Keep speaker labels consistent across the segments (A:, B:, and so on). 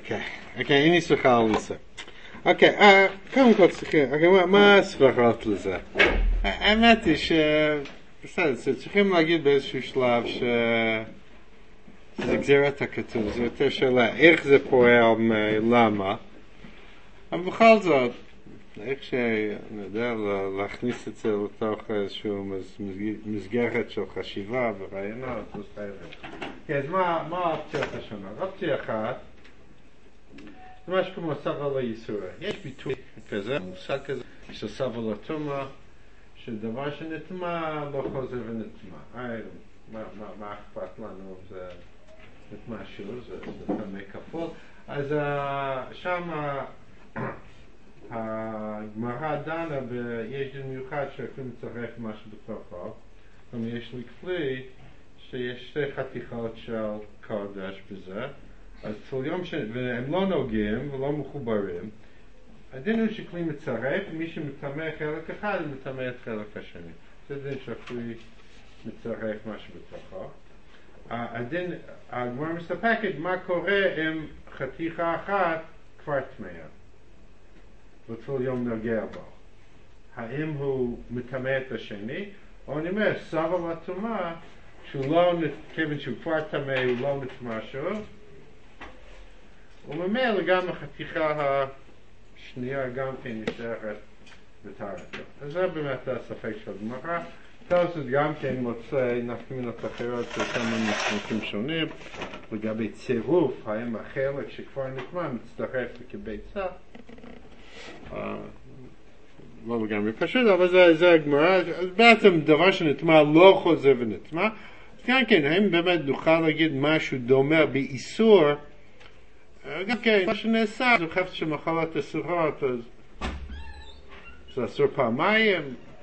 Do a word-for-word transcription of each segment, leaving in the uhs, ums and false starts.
A: אוקיי, אוקיי, אין לי סליחה על זה. אוקיי, קודם כל צריכים, מה הסברות לזה? האמת היא ש... בסדר, צריכים להגיד באיזשהו שלב ש... זה גזירת הכתוב, זה יותר שאלה, איך זה פועל, למה? אבל בכל זאת, איך שאני יודע להכניס את זה לתוך איזשהו מסגרת של חשיבה ורעיונות, אז מה האופציות השונות? אופציה אחת, זה משהו כמו סבל היסורה. יש ביטוי כזה, מושג כזה, של סבל התומה, שדבר שנטמע לא חוזר ונטמע. מה אכפת לנו? זה נטמע שוב, זה תמי כפול. אז שם הגמרא דנה, ויש דין מיוחד שיכולים לצרף משהו בתוכו. זאת אומרת, יש לי כלי שיש שתי חתיכות של קודש בזה, אז כל יום ש... והם לא נוגעים ולא מחוברים, הדין הוא שכלי מצרף, מי שמטמא חלק אחד, מטמא את חלק השני. זה דין שכלי מצרף משהו בתוכו. הדין, הגמרא מסתפקת מה קורה אם חתיכה אחת כבר טמאה, וכל יום נוגע בו. האם הוא מטמא את השני, או אני אומר, סבל הטומאה, שהוא לא, כיוון שהוא כבר טמא, הוא לא נטמא שוב, וממילא גם החתיכה השנייה גם כן נשארת בטהרתו. אז זה באמת הספק של הגמרא. תוספות גם כן מוצא נפקמינות אחרות של כמה מסמכים שונים, לגבי צירוף, האם החלק שכבר נטמא מצטרף כביצה. לא לגמרי פשוט, אבל זה, זה הגמרא. אז בעצם דבר שנטמא לא חוזר ונטמא. אז כן, כן, האם באמת נוכל להגיד משהו דומה באיסור, גם כן, מה שנעשה, זה חפץ של מחלת אסורות, אז זה אסור פעמיים,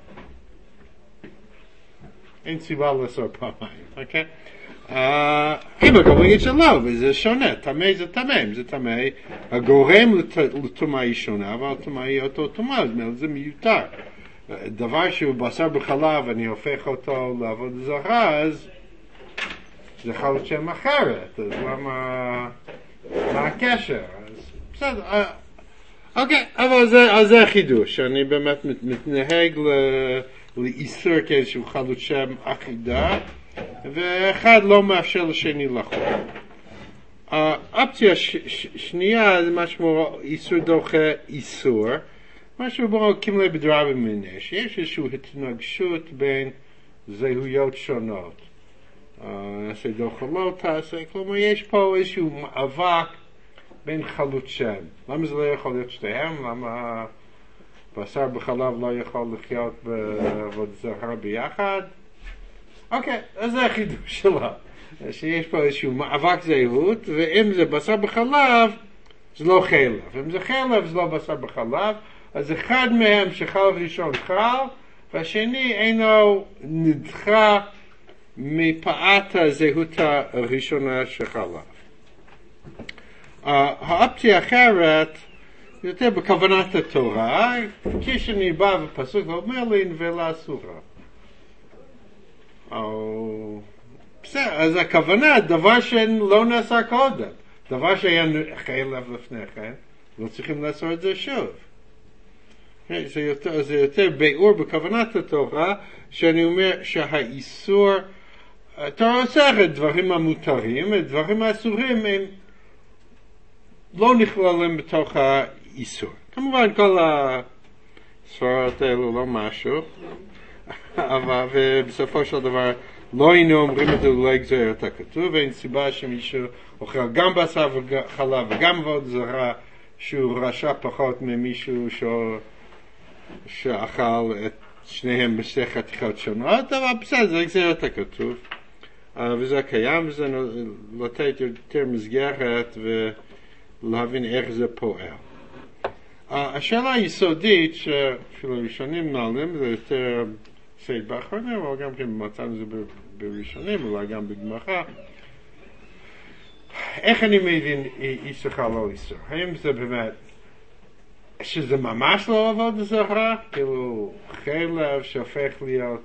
A: אין סיבה לאסור פעמיים, אוקיי? אם הגורם יגיד שלא, וזה שונה, טמא זה טמא, זה טמא, הגורם לטומאה היא שונה, אבל טומאה היא אותו טומאה, זה מיותר. דבר שהוא בשר בחלב, אני הופך אותו לעבוד זרה, אז זה יכול להיות שם אחרת, אז למה... מה הקשר? אז בסדר, אוקיי, אבל זה, זה החידוש, אני באמת מתנהג לאיסור כאיזשהו חלות שם אחידה, ואחד לא מאפשר לשני לחול. האופציה שנייה זה משהו איסור דוחה איסור, משהו בו כמלי בדרה ומיני, שיש איזושהי התנגשות בין זהויות שונות. נעשה דוחה לא תעשה, כלומר יש פה איזשהו מאבק בין חלות שם. למה זה לא יכול להיות שתיהם? למה בשר בחלב לא יכול לחיות בעבוד זרה ביחד? אוקיי, אז זה החידוש שלה. שיש פה איזשהו מאבק זהות, ואם זה בשר בחלב, זה לא חלב. אם זה חלב, זה לא בשר בחלב, אז אחד מהם שחלב ראשון חל, והשני אינו נדחה מפאת הזהות הראשונה שחלב. האופציה האחרת, יותר בכוונת התורה, כשאני בא בפסוק ואומר לי, נבלה אסורה. בסדר, אז הכוונה, דבר שלא נעשה קודם, דבר שהיה חלב לפני כן, לא צריכים לעשות את זה שוב. זה יותר, זה יותר ביאור בכוונת התורה, שאני אומר שהאיסור, התורה עושה את דברים המותרים, את דברים האסורים הם לא נכללים בתוך האיסור. כמובן כל הספרות האלו לא משהו, אבל בסופו של דבר לא היינו אומרים את זה לא יגזר את הכתוב, ואין סיבה שמישהו אוכל גם בשר וחלב וגם עבוד זרה שהוא רשע פחות ממישהו ש... שאכל את שניהם בשתי חתיכות שונות, אבל בסדר, זה יגזר את הכתוב. וזה קיים, וזה לתת יותר מסגרת ולהבין איך זה פועל. השאלה היסודית, שאפילו ראשונים נעלים, זה יותר סייד באחרונים, אבל גם כן מצאנו זה בראשונים, אולי גם בגמרא. איך אני מבין איסור לא איסור? האם זה באמת, שזה ממש לא עבוד זרה? כאילו חלב שהופך להיות,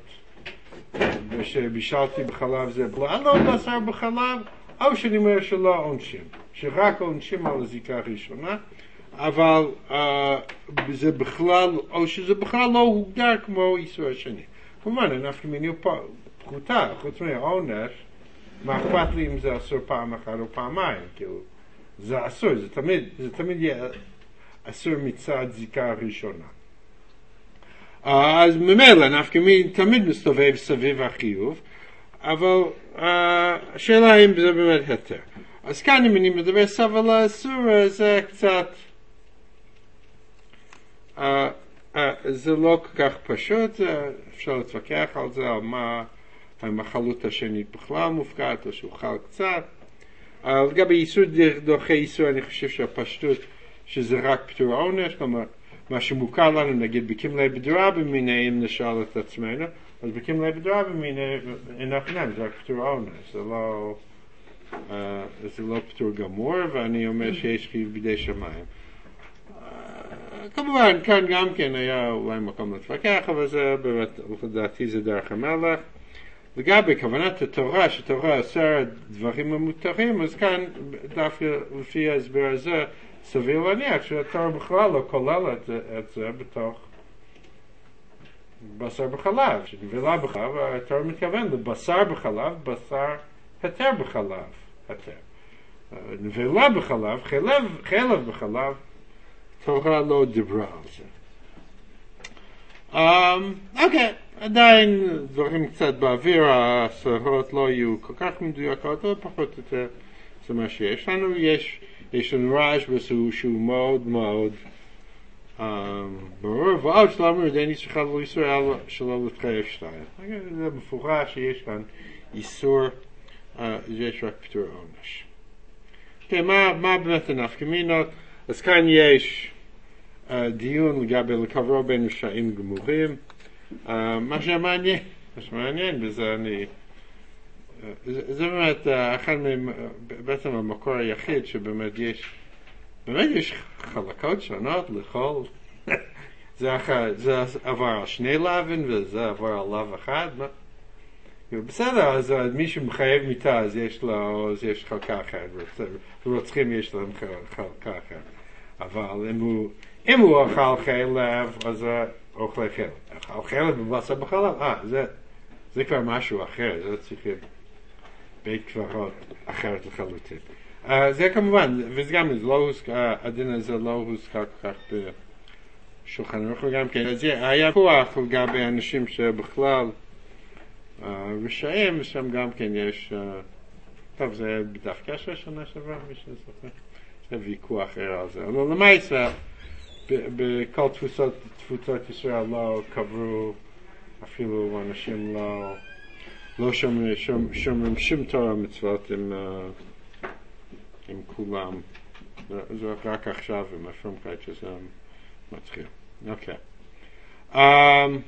A: ושבישלתי בחלב זה בכלל לא בשר בחלב, או שאני אומר שלא עונשים. שרק עונשים על הזיקה הראשונה, אבל uh, זה בכלל, או שזה בכלל לא הוגדר כמו איסור השני. כמובן, אנחנו מניעו פחותה, חוץ מהעונש, מה אכפת לי אם זה אסור פעם אחת או פעמיים, כאילו, זה אסור, זה תמיד, זה תמיד יהיה אסור מצד זיקה הראשונה. אז ממילא, נפקא מין תמיד מסתובב סביב החיוב, אבל uh, השאלה אם זה באמת היתר. אז כאן אם אני מדבר סבל האסור, זה קצת, uh, uh, זה לא כל כך פשוט, uh, אפשר להתווכח על זה, על מה המחלות השנית בכלל מופקעת, או שהוא חל קצת. Uh, לגבי איסור דוחה איסור, אני חושב שהפשטות שזה רק פטור עונש, כלומר, מה שמוכר לנו, נגיד, בקמלי בדרה במיני, אם נשאל את עצמנו, אז בקמלי בדרה במיני, אנחנו נעים, זה רק פטור עונש, זה לא, uh, זה לא פטור גמור, ואני אומר שיש חיוב בידי שמיים. Uh, כמובן, כאן גם כן היה אולי מקום להתווכח, אבל זה באמת, לדעתי זה דרך המלך. לגבי כוונת התורה, שתורה עושה דברים המותרים, אז כאן, דווקא לפי ההסבר הזה, סביר להניח שהתורה בכלל לא כוללת את זה בתוך בשר בחלב, שנבלה בחלב, התורה מתכוון לבשר בחלב, בשר היתר בחלב, היתר. נבלה בחלב, חלב, חלב בחלב, תורה לא דיברה על זה. אוקיי, עדיין דברים קצת באוויר, הסורות לא יהיו כל כך מדויקות, אבל פחות או יותר זה מה שיש לנו. יש יש לנו רעש שהוא מאוד מאוד ברור, ועוד שלנו עדיין איסור חל איסור שלא להתחייב שתיים. זה מפורש שיש כאן איסור, יש רק פטור עונש. מה באמת הנפקא מינות? אז כאן יש דיון לגבי לקברו בין רשעים גמורים. מה שמעניין, מה שמעניין בזה אני... זה באמת אחד מהם, בעצם המקור היחיד שבאמת יש, באמת יש חלקות שונות לכל, זה, זה עבר על שני לאווים וזה עבר על לאו אחד, בסדר, אז מישהו מחייב מיטה, אז יש לו, אז יש חלקה אחרת, רוצחים יש להם חלקה אחרת, אבל אם הוא, אם הוא אוכל חלב, אז אוכל חלב, אוכל חלב בבשר בחלב, אה, זה, זה כבר משהו אחר, זה צריכים בית קברות אחרת לחלוטין. Uh, זה כמובן, וזה גם, זה לא הוזכר, הדין הזה לא הוזכר כל כך בשולחן ערוך וגם כן. אז היה כוח לגבי אנשים שבכלל uh, רשעים, ושם גם כן יש, uh, טוב, זה בדף קשר שנה שעברה, מי שזוכר, זה ויכוח אחר על זה. אבל למעשה, בכל תפוצות, תפוצות ישראל לא קברו, אפילו אנשים לא... לא שומרים שום, שום, שום תורה מצוות עם, uh, עם כולם. זה רק עכשיו עם השומקייט שזה מתחיל. אוקיי. Okay. Um,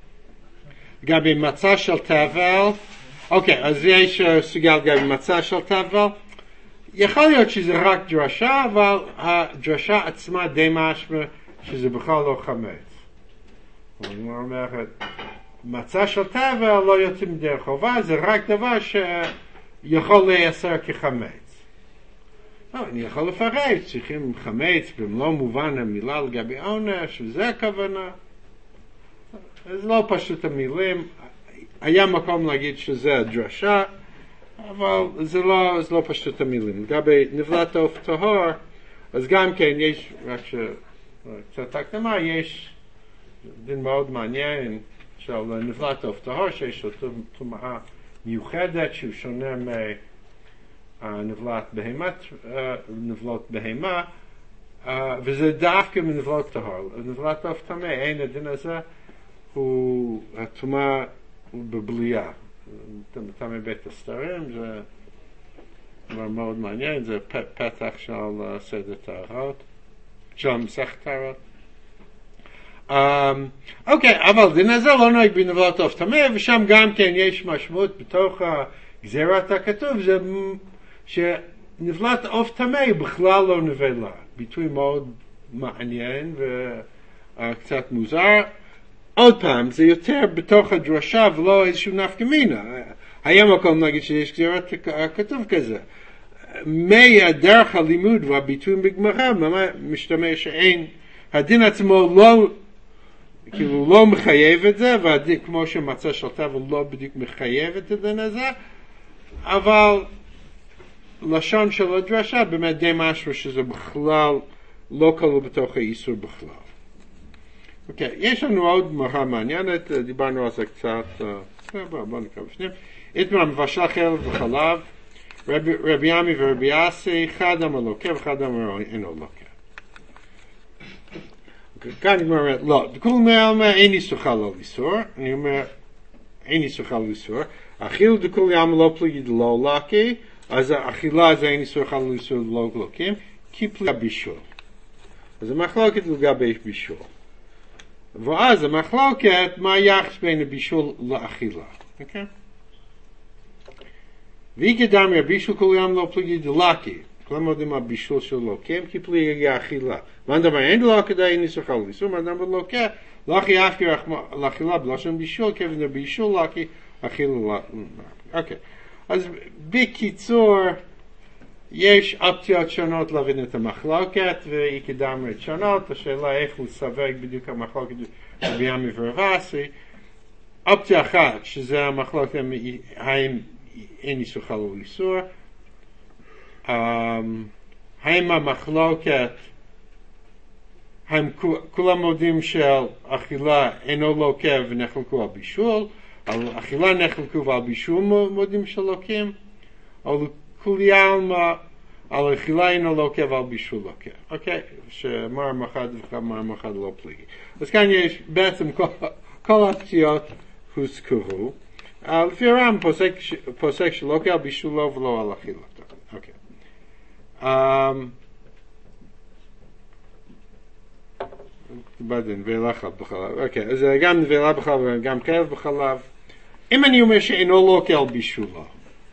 A: לגבי מצה של תבל, אוקיי, okay, אז יש uh, סוגיה לגבי מצה של תבל. יכול להיות שזה רק דרשה, אבל הדרשה עצמה די משמע שזה בכלל לא חמץ. אני אומר לך, מצה של תבל לא יוצא מדרך חובה, זה רק דבר שיכול לייסר כחמץ. לא, אני יכול לפרט, צריכים חמץ במלוא מובן המילה לגבי עונש, וזה הכוונה. זה לא פשוט המילים, היה מקום להגיד שזה הדרשה, אבל זה לא, זה לא פשוט המילים. לגבי נבלת עוף טהור, אז גם כן יש, רק שקצת הקדמה, יש דין מאוד מעניין, של נבלת עוף טהור, שיש לו טומאה מיוחדת, שהוא שונה מנבלת בהמת, נבלות בהמה, וזה דווקא מנבלות טהור. נבלת עוף טמא, אין הדין הזה, הוא, הטומאה הוא בבלייה. טמא בית הסתרים, זה דבר מאוד מעניין, זה פתח של סדר טהרות, של מסכת טהרות. אוקיי, אבל דין הזה לא נוהג בנבלת עוף טמא, ושם גם כן יש משמעות בתוך גזירת הכתוב, זה שנבלת עוף טמא בכלל לא נבלה. ביטוי מאוד מעניין וקצת מוזר. עוד פעם, זה יותר בתוך הדרשה ולא איזשהו נפקא מינה. היה מקום להגיד שיש גזירת הכתוב כזה. מאה דרך הלימוד והביטויים בגמרא, משתמש שאין, הדין עצמו לא, כאילו לא מחייב את זה, והדין כמו שמצא שלטה ולא בדיוק מחייב את הדין הזה, אבל לשון של הדרשה באמת די משהו שזה בכלל לא כלול בתוך האיסור בכלל. אוקיי, יש לנו עוד גמרא מעניינת, דיברנו על זה קצת, בואו נקרא בפנים. איתמר מבשל חלב וחלב, רבי, רבי ימי ורבי אסי, אחד אמר לוקה ואחד אמר אינו לוקה. כאן אני אומר, לא, דקול מעלמא אין איסור חל על איסור, אני אומר, אין איסור חל על איסור, אכיל דקול ימי לא פליגי דלא לקי, אז האכילה זה אין איסור חל על איסור דלא לוקים, כי פליגי בישול. אז המחלוקת לגבי בישול. ואז המחלוקת, מה היחס בין הבישול לאכילה, אוקיי? ואי כדם הבישול כל יום לא פליגי דלקי, כלומר יודעים הבישול של לוקם, כי פליגי האכילה. מה דבר אין לו כדאי אין איסור חל על איסור, מה דבר לוקה, לקי אף לאכילה בלשון בישול, כיוון הבישול לקי, אכילה אוקיי. אז בקיצור, יש אופציות שונות להבין את המחלוקת, ואי כדם שונות, השאלה איך לסווג בדיוק המחלוקת רבי ימי ורבי אסי. אופציה אחת, שזה המחלוקת, האם אין איסור חל על איסור, האם המחלוקת, הם כולם מודים של אכילה אינו לוקה ונחלקו על בישול, על אכילה נחלקו ועל בישול מודים של לוקים, או כולי עלמא על אכילה אינו לוקה ועל בישול לוקה. אוקיי? שמר מחד ומר מחד לא פליגי. אז כאן יש בעצם כל, כל האופציות הוזכרו. לפי הר"ם פוסק, פוסק שלוקה על בישולו ולא על אכילתו. אוקיי. בדין, ואלה בחלב. אוקיי, אז גם ואלה בחלב וגם כלב בחלב. אם אני אומר שאינו לוקה על בישולו,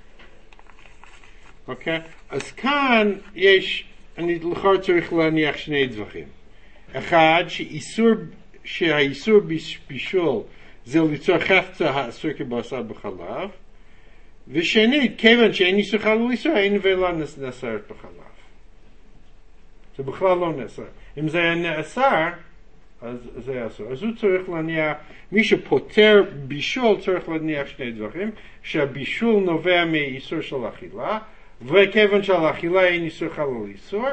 A: אוקיי? אז כאן יש, אני לכאורה צריך להניח שני דברים. אחד, שאיסור, שהאיסור בישול זה ליצור חפצה האסור כבשר בחלב, ושנית, כיוון שאין איסור חל על איסור, אין ואלה נאסרת בחלב. זה בכלל לא נאסר. אם זה היה נאסר, אז זה אסור. אז הוא צריך להניח, מי שפותר בישול צריך להניח שני דברים, שהבישול נובע מאיסור של אכילה, וכיוון שעל אכילה אין איסור חל על איסור,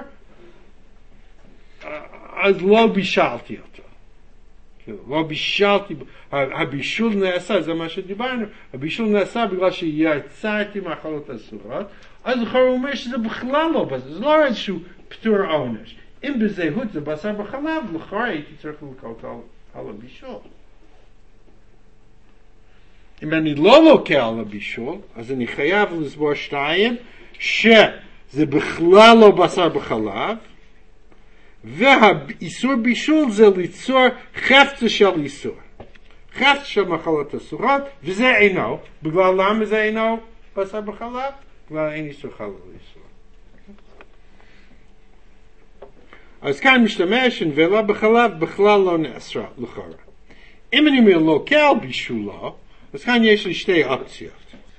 A: אז לא בישלתי אותו. לא בישלתי, הבישול נעשה, זה מה שדיברנו, הבישול נעשה בגלל שיצאתי מהאכלות אסורות, אז לכאורה הוא אומר שזה בכלל לא בזה, זה לא איזשהו פטור עונש. אם בזהות זה בשר בחלב, לכאורה הייתי צריך לקרות על, על הבישול. אם אני לא לוקח על הבישול, אז אני חייב לסבור שתיים, שזה בכלל לא בשר בחלב, והאיסור בישול זה ליצור חפצה של איסור. חפצה של מחלות אסורות, וזה אינו. בגלל למה זה אינו בשר בחלב? בגלל אין איסור חל על איסור. אז כאן משתמש, ולא בחלב בכלל לא נאסרה לכאורה. אם אני אומר לוקח בישולו, אז כאן יש לי שתי אופציות.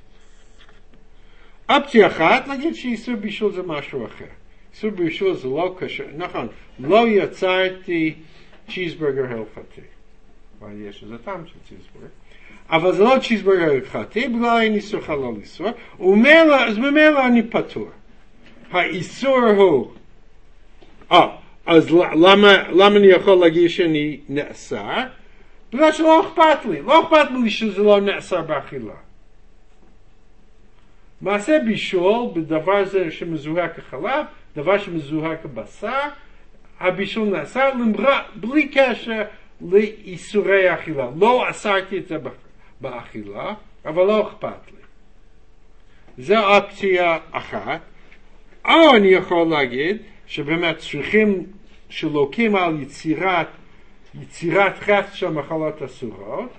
A: אופציה אחת, להגיד שאיסור בישול זה משהו אחר. איסור בישול זה לא קשר, נכון, לא יצרתי צ'יזברגר הלכתי. אבל יש איזה טעם של צ'יזברגר. אבל זה לא צ'יזברגר הלכתי, בגלל אין איסור חל על איסור, אז ממילא אני פטור. האיסור הוא, אה, אז למה, למה אני יכול להגיד שאני נאסר? בגלל שלא אכפת לי, לא אכפת לי שזה לא נאסר באכילה. מעשה בישול בדבר זה שמזוהה כחלב, דבר שמזוהה כבשר, הבישול נאסר בלי קשר לאיסורי האכילה. לא אסרתי את זה באכילה, אבל לא אכפת לי. זו אופציה אחת. או אני יכול להגיד שבאמת צריכים שלוקים על יצירת, יצירת חפץ של מחלות אסורות,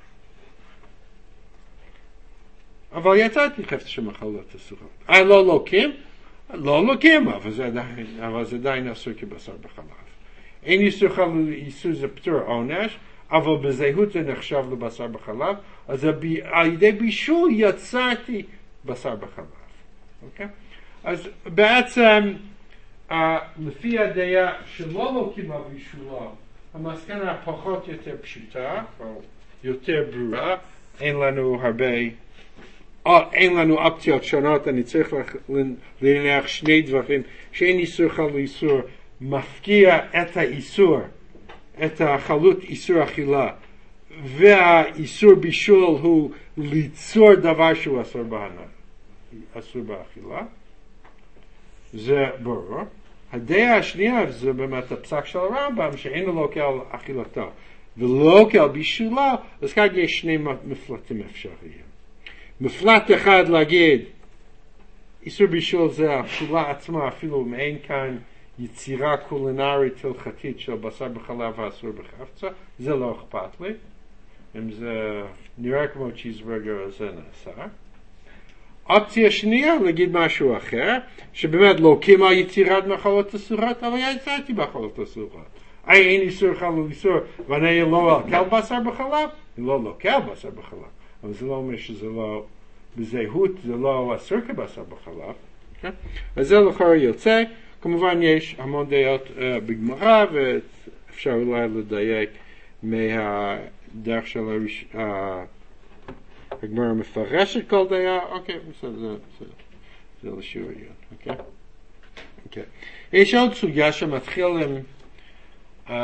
A: אבל יצאתי חפץ של מחלות אסורות. אה, לא לוקים? לא לוקים, אבל זה עדיין, אבל זה עדיין אסור כבשר בחלב. אין איסור חל איסור זה פטור עונש, אבל בזהות זה נחשב לבשר בחלב, אז על ידי בישול יצרתי בשר בחלב. אוקיי? אז בעצם, לפי הדעה שלא לוקים הבישולה, המסקנה פחות יותר פשוטה, או יותר ברורה, אין לנו הרבה, או אין לנו אופציות שונות, אני צריך להניח שני דברים, שאין איסור חל איסור, מפקיע את האיסור, את החלות איסור אכילה, והאיסור בישול הוא ליצור דבר שהוא אסור בהנאה, אסור באכילה, זה ברור. הדעה השנייה זה באמת הפסק של הרמב"ם שאין לו על אכילתו ולא על בישולה, אז כאן יש שני מפלטים אפשריים. מפלט אחד להגיד איסור בישול זה האכילה עצמה, אפילו אם אין כאן יצירה קולינרית הלכתית של בשר בחלב האסור בחפצה, זה לא אכפת לי. אם זה נראה כמו צ'יזברגר אז זה נאסר. אופציה שנייה להגיד משהו אחר, שבאמת לא קימה יצירת מחלות אסורות, אבל יצאתי מחלות אסורות. אי אין איסור חל איסור, ואני לא אוכל בשר בחלב, אני לא אוכל בשר בחלב, אבל זה לא אומר שזה לא, בזהות זה לא אסור כבשר בחלב. Okay? אז זה לכאורה יוצא, כמובן יש המון דעות uh, בגמרא, ואפשר אולי לדייק מהדרך של הראש... Uh, הגמרא מפרשת כל דעה, אוקיי, בסדר, זה לשיעור עיון, אוקיי? אוקיי. יש עוד סוגיה שמתחיל עם,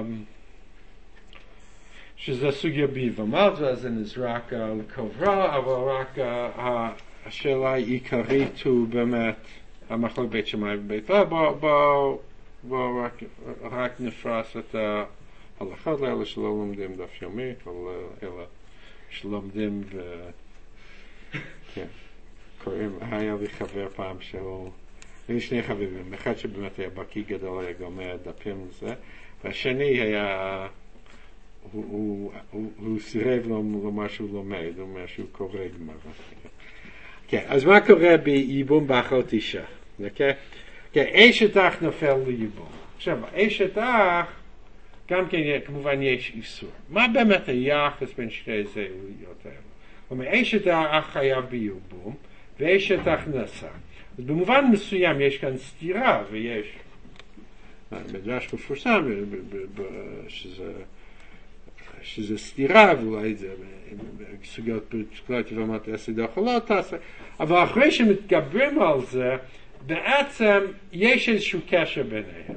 A: שזה סוגיה ביבמות, וזה נזרק לקוברה, אבל רק השאלה העיקרית הוא באמת, המחלוקת בית שמאי ובית הלל, בואו רק נפרס את ההלכות לאלה שלא לומדים דף יומי, אבל אלה שלומדים ו... כן, קוראים, היה לי חבר פעם שהוא, היו שני חברים, אחד שבאמת היה בקיא גדול, היה גומר דפים לזה, והשני היה, הוא, הוא, הוא, הוא סירב לומר שהוא לומד, הוא אומר שהוא קורא גמרא. כן, אז מה קורה בייבום באחות אישה? אוקיי? כן, אשת אח נופל לייבום. עכשיו, אשת אח, גם כן, כמובן יש איסור. מה באמת היחס בין שתי זהויות האלה? כלומר, אשת האח חייב בייבום, ואשת אח נשא. אז במובן מסוים יש כאן סתירה, ויש מדרש מפורסם, שזה, שזה סתירה, ואולי זה סוגיות פרטיקולריות ואמרת עשי דוחה לא תעשה, אבל אחרי שמתגברים על זה, בעצם יש איזשהו קשר ביניהם.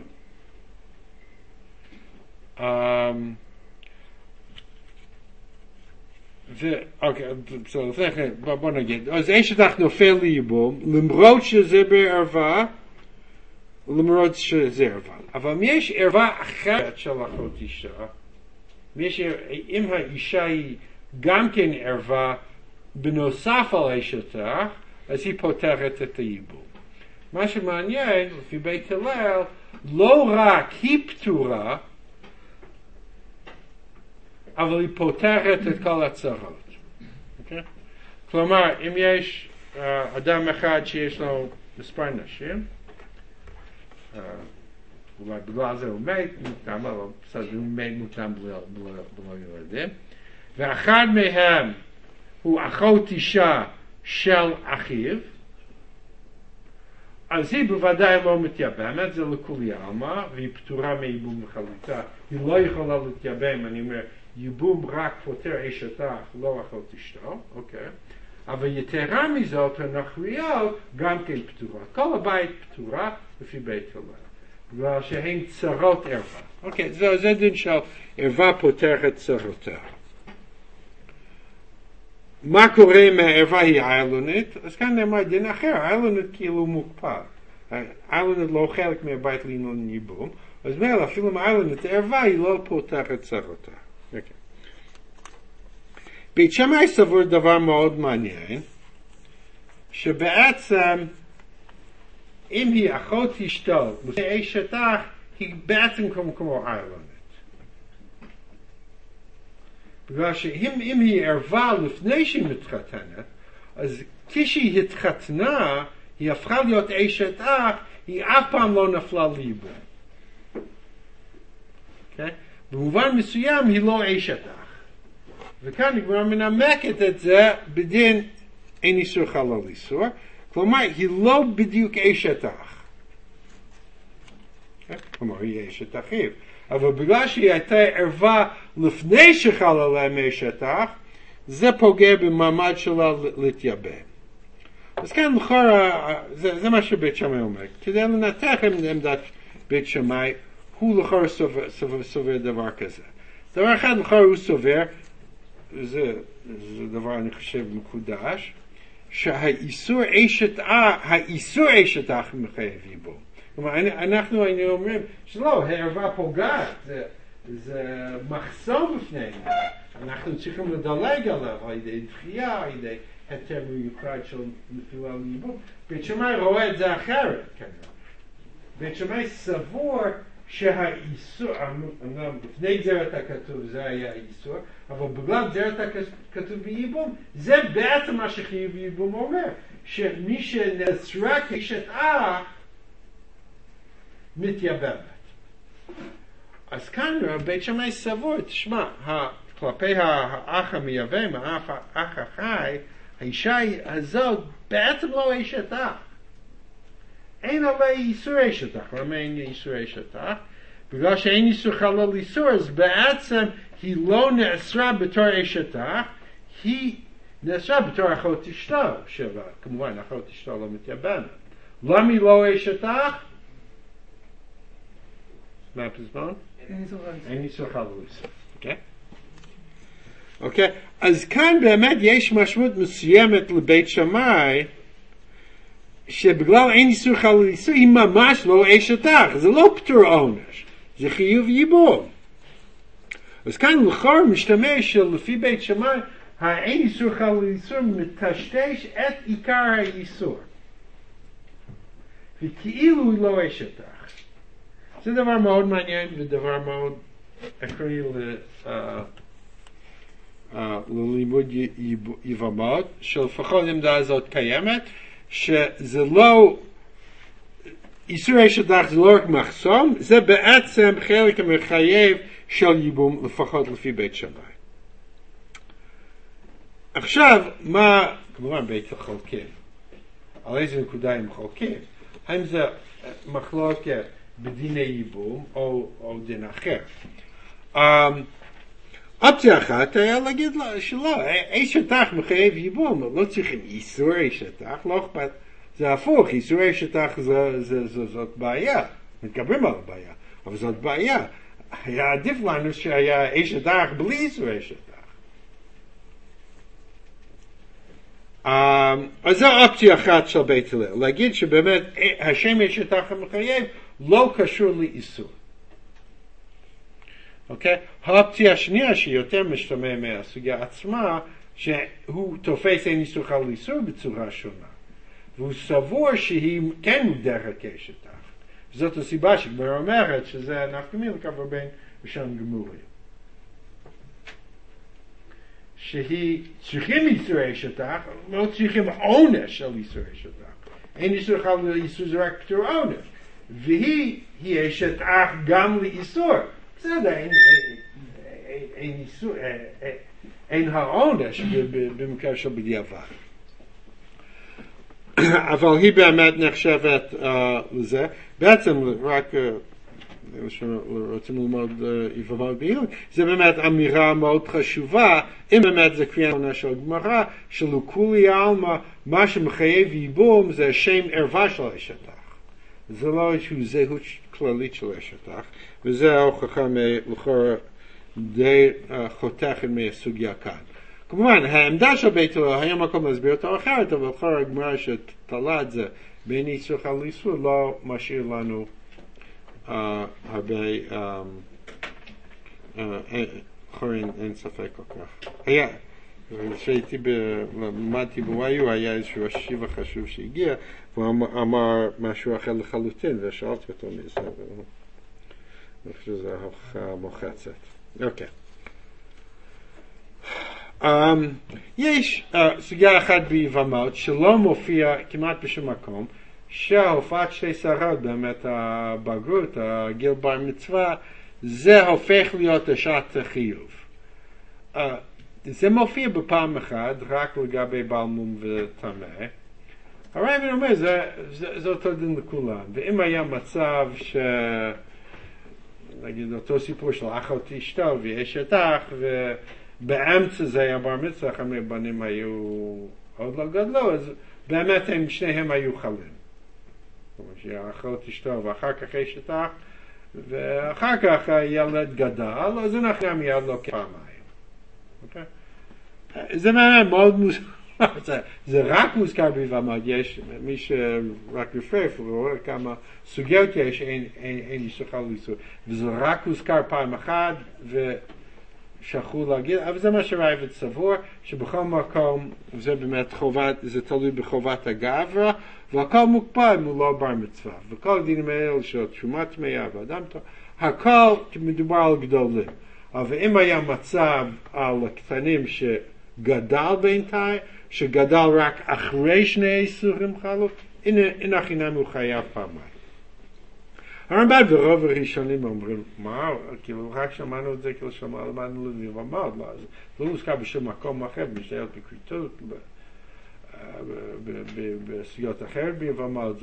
A: Um, ו... אוקיי, בסדר, בוא נגיד. אז אשת אח נופל לייבום, למרות שזה בערווה, למרות שזה ערווה. אבל אם יש ערווה אחרת של אחות אישה, אם האישה היא גם כן ערווה, בנוסף על אשת אח, אז היא פותרת את הייבום. מה שמעניין, לפי בית הלל, לא רק היא פטורה, אבל היא פותרת את כל הצרות. Okay? כלומר, אם יש uh, אדם אחד שיש לו מספר נשים, uh, אולי בגלל זה הוא מת, מותם, אבל בסדר, הוא מת מותם בלא ילדים, ואחד מהם הוא אחות אישה של אחיו, אז היא בוודאי לא מתייבמת, זה לכולי עלמא, והיא פטורה מייבום וחליצה, היא לא יכולה להתייבם, אני אומר, ייבום רק פותר אשת אח, לא אחות אשתו, אוקיי? אבל יתרה מזאת, הנוכריות גם כן פטורה. כל הבית פטורה לפי בית הלל. בגלל שהן צרות ערווה. אוקיי, זה, זה דין של ערווה פותרת צרותיה. מה קורה אם הערווה היא איילונית? אז כאן נאמר דין אחר, איילונית כאילו מוקפא. איילונית לא חלק מהבית לעניין ייבום, אז מילא אפילו אם איילונית הערווה היא לא פותרת צרותיה. Okay. בית שמאי סבור דבר מאוד מעניין, שבעצם אם היא אחות אשתו, אשת אח, היא בעצם כמו כמו איילונית. בגלל שאם היא ערווה לפני שהיא מתחתנת, אז כשהיא התחתנה, היא הפכה להיות אשת אח, היא אף פעם לא נפלה לייבום. אוקיי? Okay? במובן מסוים היא לא אשת אח. וכאן היא כבר מנמקת את זה בדין אין איסור חל על איסור. כלומר, היא לא בדיוק אשת אח. כלומר, היא אשת אחיו. אבל בגלל שהיא הייתה ערווה לפני שחל עליה אשת אח, זה פוגע במעמד שלה להתייבם. אז כאן לכאורה, זה, זה מה שבית שמאי אומר. כדי לנתח עם עמדת בית שמאי, הוא לכאורה סובר, סובר, סובר דבר כזה. דבר אחד לכאורה הוא סובר, זה, זה דבר אני חושב מקודש, שהאיסור אשת אח, האיסור אשת אח מחייב ייבום. כלומר, אנחנו היינו אומרים שלא, הערווה פוגעת, זה, זה מחסום בפנינו. אנחנו צריכים לדלג עליו על ידי דחייה, על ידי היתר מיוחד של נפילה לייבום. בית שמאי רואה את זה אחרת, כנראה. בית שמאי סבור שהאיסור, אמנם לפני גזירת הכתוב זה היה האיסור, אבל בגלל גזירת הכתוב בייבום, זה בעצם מה שחיוב ייבום אומר, שמי שנאסרה כאשת אח, מתייבמת. אז כאן בית שמאי סבור, תשמע, כלפי האח המייבם, האח החי, האישה הזאת בעצם לא אשת אח. אין עליה איסור אשת אח. למה אין איסור אשת אח? בגלל שאין איסור חלל איסור, אז בעצם היא לא נאסרה בתור אשת אח, היא נאסרה בתור אחות אשתו שלה. כמובן, אחות אשתו לא מתייבמת. למה היא לא אשת אח? מה הפזמון? אין איסור חלל איסור. אוקיי? אוקיי? אז כאן באמת יש משמעות מסוימת לבית שמאי, שבגלל אין איסור חלל איסור, היא ממש לא אשת אח. זה לא פטור עונש, זה חיוב ייבום. אז כאן לכאורה משתמש שלפי בית שמאי, האין איסור חלל איסור מטשטש את עיקר האיסור. וכאילו היא לא אשת אח. זה דבר מאוד מעניין ודבר מאוד עקרוני ללימוד יבמות, שלפחות עמדה הזאת קיימת, שזה לא, איסור אשת אח זה לא רק מחסום, זה בעצם חלק המחייב של ייבום, לפחות לפי בית שמאי. עכשיו, מה, כמובן בית החולקים, על איזה נקודה הם חולקים? האם זה מחלוקת בדיני ייבום או, או דין אחר? Um, אופציה אחת היה להגיד לה שלא, אשת אח מחייב ייבום, לא צריכים איסור אשת אח, לא אכפת, זה הפוך, איסור אשת אח זה, זה, זה, זאת בעיה, מתגברים על הבעיה, אבל זאת בעיה, היה עדיף לנו שהיה אשת אח בלי איסור אשת אח. Um, אז זו אופציה אחת של בית הלל, להגיד שבאמת השם אשת אח המחייב לא קשור לאיסור. אוקיי? האופציה השנייה שהיא יותר משתמע מהסוגיה עצמה, שהוא תופס אין איסור חלל איסור בצורה שונה. והוא סבור שהיא כן מוגדרת כאשת אח. זאת הסיבה שגמרא אומרת שזה נפקא מינה כבר בין ראשון גמורים. שהיא צריכים איסור אשת אח, לא צריכים עונש של איסור אשת אח. אין איסור חלל איסור זה רק פטור עונש. והיא היא אשת אח גם לאיסור. בסדר, אין, אין, אין, איסור, אין העונש במקרה של בדיעבד. אבל היא באמת נחשבת uh, לזה. בעצם רק uh, רוצים ללמוד יבמות בעיון, זה באמת אמירה מאוד חשובה, אם באמת זה קריאה עונה של גמרא, שלכולי עלמא, מה שמחייב ייבום זה שם ערווה של אשת אח. זה לא איזושהי זהות כללית של אשת אח, וזה ההוכחה לכאורה די חותכת מהסוגיה כאן. כמובן, העמדה של בית הלל היה מקום להסביר אותה אחרת, אבל לכאורה הגמרא שתלה את זה בין איסור חלל איסור לא משאיר לנו uh, הרבה, לכאורה um, uh, אין ספק כל כך. היה, כשהייתי, למדתי בוויו, היה איזשהו השיבה חשוב שהגיע, והוא אמר משהו אחר לחלוטין, ושאלתי אותו מזה, אני חושב שזו ההוכחה מוחצת. אוקיי. Um, יש uh, סוגיה אחת ביבמות שלא מופיע כמעט בשום מקום, שההופעת שתי שרות, באמת הבגרות, הגיל בר מצווה, זה הופך להיות השעת החיוב. Uh, זה מופיע בפעם אחת, רק לגבי בעל מום וטמא, הרייבן אומר, זה, זה, זה אותו דין לכולם. ואם היה מצב ש... נגיד אותו סיפור של אחות אשתו ויש את אח, ובאמצע זה היה בר מצווה, חמי בנים היו עוד לא גדלו, אז באמת הם, שניהם היו חלים. זאת אומרת שהאחות אשתו ואחר כך יש את אח, ואחר כך הילד גדל, אז אנחנו גם ילד לו כפעמיים. אוקיי? זה באמת מאוד מוזר. זה, זה רק מוזכר ביבמה, יש מי שרק רפרף, הוא רואה כמה סוגיות יש, אין, אין, אין איסור חל איסור, וזה רק מוזכר פעם אחת ושכחו להגיד, אבל זה מה שרייבד סבור, שבכל מקום זה באמת חובת, זה תלוי בחובת הגברא, והכל מוקפא אם הוא לא בר מצווה, וכל הדינים האלה של תרומת טמאה ואדם טוב, הכל מדובר על גדולים, אבל אם היה מצב על הקטנים שגדל בינתיים, שגדל רק אחרי שני איסורים חלו, הנה חינם הוא חייב פעמיים. הרמב"ם ורוב הראשונים אומרים, מה, כאילו רק שמענו את זה, כאילו שמענו לבמות, זה לא מוזכר בשום מקום אחר, בשאלת בכריתות, בסוגיות אחרת בבמות,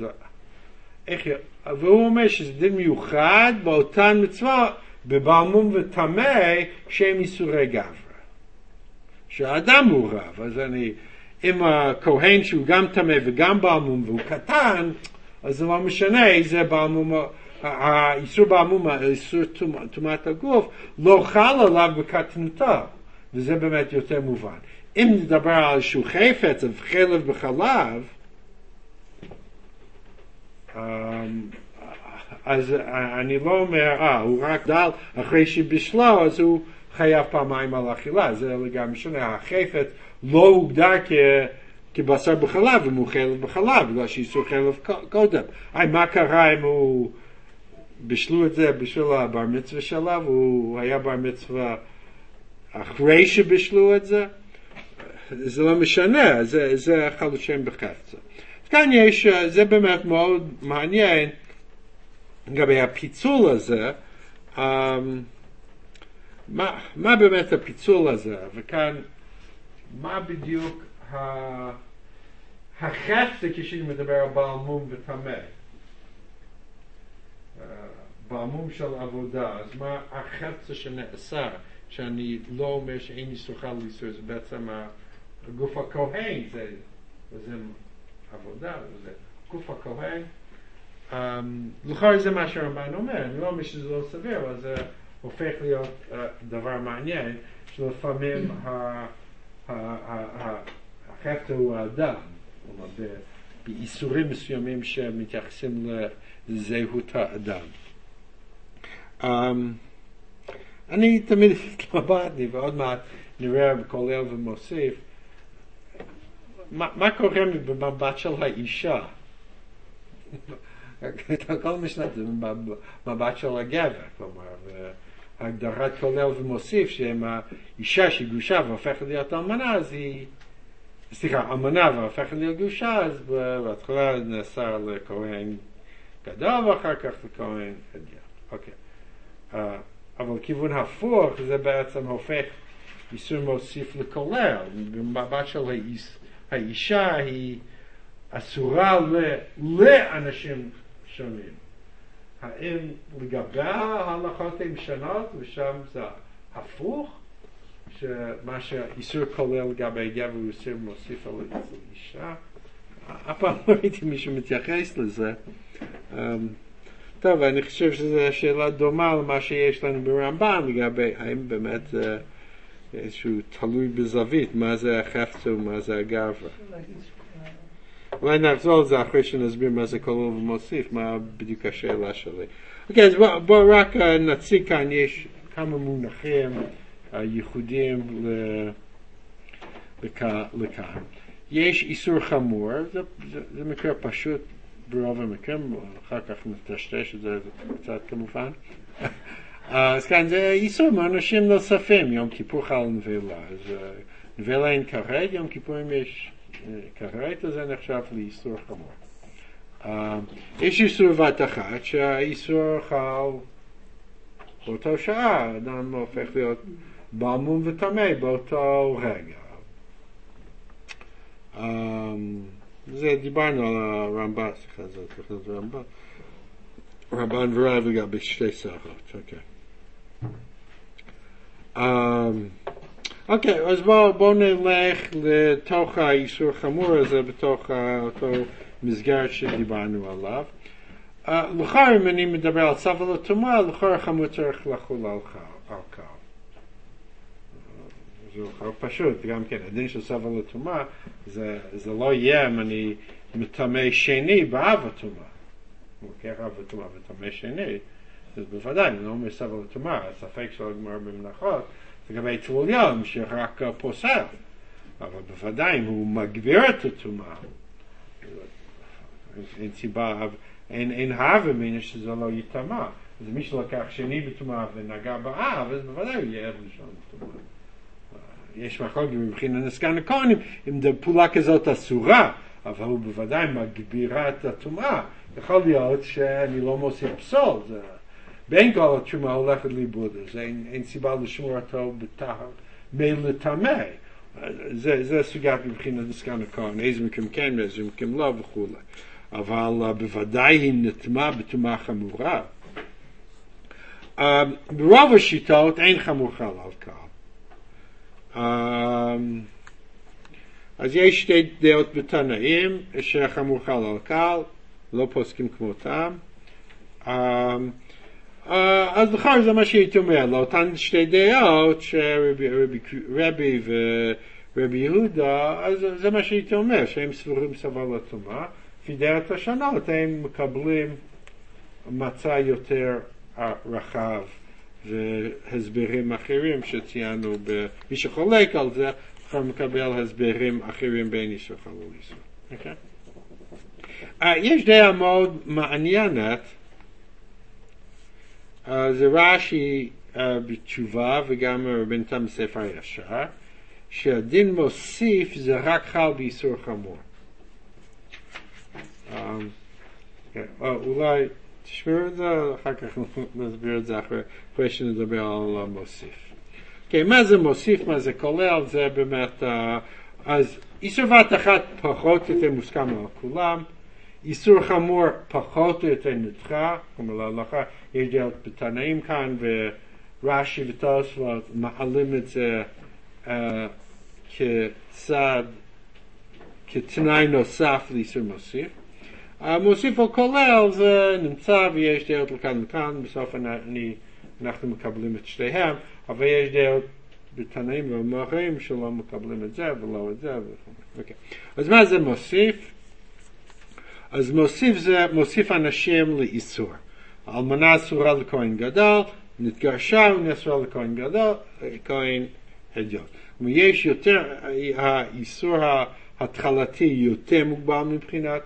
A: והוא אומר שזה דין מיוחד באותן מצוות, בבעל מום וטמא, שהם איסורי גברא. שהאדם הוא רב, אז אני, אם הכהן שהוא גם טמא וגם בעל מום והוא קטן, אז זה לא משנה, זה בעל מום, האיסור בעל מום, האיסור טומאת הגוף, לא חל עליו בקטנותו, וזה באמת יותר מובן. אם נדבר על שהוא חפץ, חלב בחלב, אז אני לא אומר, אה, הוא רק דל, אחרי שבשלו, אז הוא חייב פעמיים על אכילה, זה לגמרי משנה, החפץ לא הוגדר כ, כבשר בחלב, אם הוא חלב בחלב, בגלל שאיסור חלב קודם. אי, מה קרה אם הוא בשלו את זה בשביל הבר מצווה שלו, והוא היה בר מצווה אחרי שבשלו את זה? זה לא משנה, זה, זה חלושים בחפצה. כאן יש, זה באמת מאוד מעניין, לגבי הפיצול הזה, um, מה, מה באמת הפיצול הזה, וכאן, מה בדיוק החפצה כשאני מדבר על בעל מום וטמא? בעל מום של עבודה, אז מה החפצה שנאסר, שאני לא אומר שאין איסור חל איסור, זה בעצם הגוף הכהן, זה, זה עבודה, זה גוף הכהן, Um, לכאורה זה מה שהרמב"ן אומר, אני לא אומר שזה לא סביר, אבל זה הופך להיות uh, דבר מעניין, שלפעמים החפצה הוא האדם, באיסורים מסוימים שמתייחסים לזהות האדם. Um, אני תמיד התלבטתי, ועוד מעט נראה בכולל ומוסיף, מה, מה קורה במבט של האישה? כל משנה זה מבט של הגבר, כלומר, הגדרת כולל ומוסיף שאם האישה שהיא גרושה והופכת להיות אלמנה, אז היא, סליחה, אלמנה והופכת להיות גרושה, אז בהתחלה נאסר לכהן גדול ואחר כך לכהן אדיוט. אוקיי. אבל כיוון הפוך זה בעצם הופך איסור מוסיף לכולל, במבט של האישה היא אסורה לאנשים שונים. האם לגבי ההלכות הן שונות ושם זה הפוך, שמה שאיסור כולל לגבי גבר הוא איסור מוסיף על אישה? אף פעם לא ראיתי מישהו מתייחס לזה. טוב, אני חושב שזו שאלה דומה למה שיש לנו ברמב"ם לגבי האם באמת זה איזשהו תלוי בזווית, מה זה החפצה ומה זה הגברא. אולי נחזור על זה אחרי שנסביר מה זה כולל ומוסיף, מה בדיוק השאלה שלי. אוקיי, אז בואו בוא רק נציג כאן, יש כמה מונחים ייחודיים לכאן. יש איסור חמור, זה, זה, זה מקרה פשוט ברוב המקרים, אחר כך נטשטש את זה קצת כמובן. אז כאן זה איסור מאנשים נוספים, יום כיפור חל נבלה, אז נבלה אין כרת, יום כיפורים יש כרת, אז זה נחשב לאיסור חמור. Uh, יש איסור בת אחת, שהאיסור חל באותו שעה, אדם הופך להיות בעל מום וטמא באותו רגע. Um, זה דיברנו על הרמב"ן, סליחה, זה צריך להיות רמב"ן. רמב"ן ורב לגבי שתי סערות, אוקיי. אוקיי, אז בואו נלך לתוך האיסור חמור הזה, בתוך אותו מסגרת שדיברנו עליו. לכאורה, אם אני מדבר על סבל הטומאה, לכאורה חמור צריך לחול על קל. זה פשוט, גם כן, הדין של סבל הטומאה, זה, זה לא יהיה אם אני מטמא שני באב הטומאה. הוא לוקח אב הטומאה וטמא שני, אז בוודאי, אני לא אומר סבל הטומאה, הספק של הגמרא במנחות, לגבי טבול יום, שרק פוסל. אבל בוודאי, אם הוא מגביר את הטומאה, אין סיבה, אין, אין הווה מן שזה לא יטמא. אז מי שלקח שני בטומאה ונגע באב, אז בוודאי הוא יהיה ראשון בטומאה. יש מחלוקת מבחינת נסקן הכהנים, אם פעולה כזאת אסורה, אבל הוא בוודאי מגבירה את הטומאה. יכול להיות שאני לא מוסיף פסול, זה, בין כל התרומה הולכת לאיבוד, אז אין, אין סיבה לשמור אותו בטהר מלטמא. זה, זה סוגיית מבחינת נסקן הכהן, איזה מקרים כן ואיזה מקרים לא וכו'. אבל בוודאי היא נטמאה בטומאה חמורה. ברוב השיטות אין חמור חל על קל. אז יש שתי דעות בתנאים שחמור חל על קל, לא פוסקים כמותם. אז לכאורה זה מה שהייתי אומר, לאותן שתי דעות שרבי ורבי יהודה, אז זה מה שהייתי אומר, שהם סבורים סבל הטומאה. לפי דעת השונות הם מקבלים מצע יותר רחב והסברים אחרים שציינו, מי שחולק על זה, יכול מקבל הסברים אחרים בין איסור חל ואיסור. אוקיי? יש דעה מאוד מעניינת, זה רש"י בתשובה וגם רבי תם בספר הישר, שהדין מוסיף זה רק חל באיסור חמור. אולי תשמעו את זה, אחר כך נסביר את זה אחרי שנדבר על מוסיף. מה זה מוסיף, מה זה כולל, זה באמת, אז איסור בת אחת פחות או יותר מוסכם על כולם, איסור חמור פחות או יותר נדחה, כמו להלכה, יש דעות בתנאים כאן, ורש"י ותוספות מעלים את זה כצד, כתנאי נוסף לאיסור מוסיף. המוסיף או כולל זה נמצא ויש דעות לכאן וכאן, בסוף אני, אנחנו מקבלים את שתיהם, אבל יש דעות בתנאים ומאחרים שלא מקבלים את זה ולא את זה. Okay. אז מה זה מוסיף? אז מוסיף זה מוסיף אנשים לאיסור. אלמנה אסורה לכהן גדול, נתגרשה ונאסורה לכהן גדול, כהן הדיוט. יש יותר, האיסור ההתחלתי יותר מוגבל מבחינת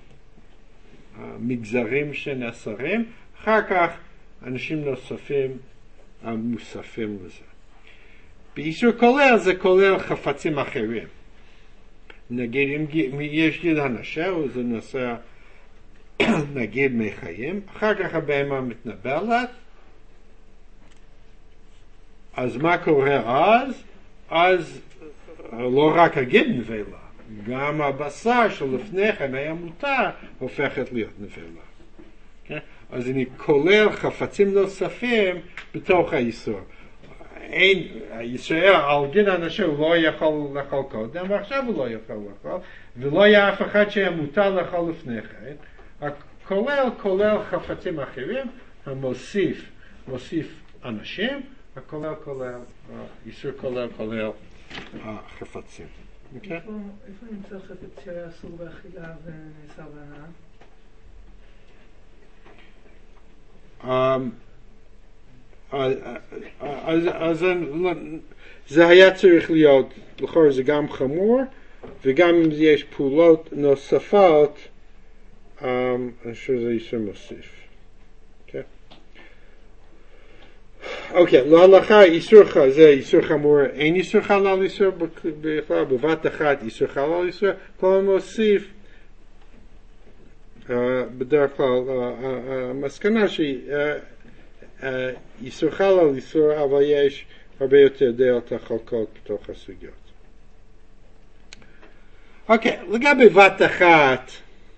A: מגזרים שנאסרים, אחר כך אנשים נוספים מוספים לזה. באיסור כולל זה כולל חפצים אחרים. נגיד אם יש גיד הנשה, זה נושא נגיד מחיים, אחר כך הבהמה מתנבלת, אז מה קורה אז? אז לא רק הגיד נבלה, גם הבשר שלפני כן היה מותר, הופכת להיות נבלה. Okay? אז אני כולל חפצים נוספים בתוך האיסור. אין, ישראל על גיד אנשי הוא לא יכול לאכול קודם, ועכשיו הוא לא יכול לאכול, ולא היה אף אחד שהיה מותר לאכול לפני כן. הכולל כולל חפצים אחרים, המוסיף, מוסיף אנשים, הכולל כולל, איסור כולל כולל חפצים. איפה
B: נמצא חפץ שהיה אסור באכילה ונאסר בהנאה?
A: אז זה היה צריך להיות, לכאורה זה גם חמור, וגם אם יש פעולות נוספות, אני חושב שזה איסור מוסיף. אוקיי, להלכה איסור חל, זה איסור חמור, אין איסור חל על איסור בכלל, בבת אחת איסור חל על איסור, כל מוסיף, בדרך כלל המסקנה שהיא איסור חל על איסור, אבל יש הרבה יותר דעות החלקות בתוך הסוגיות. אוקיי, לגבי בת אחת,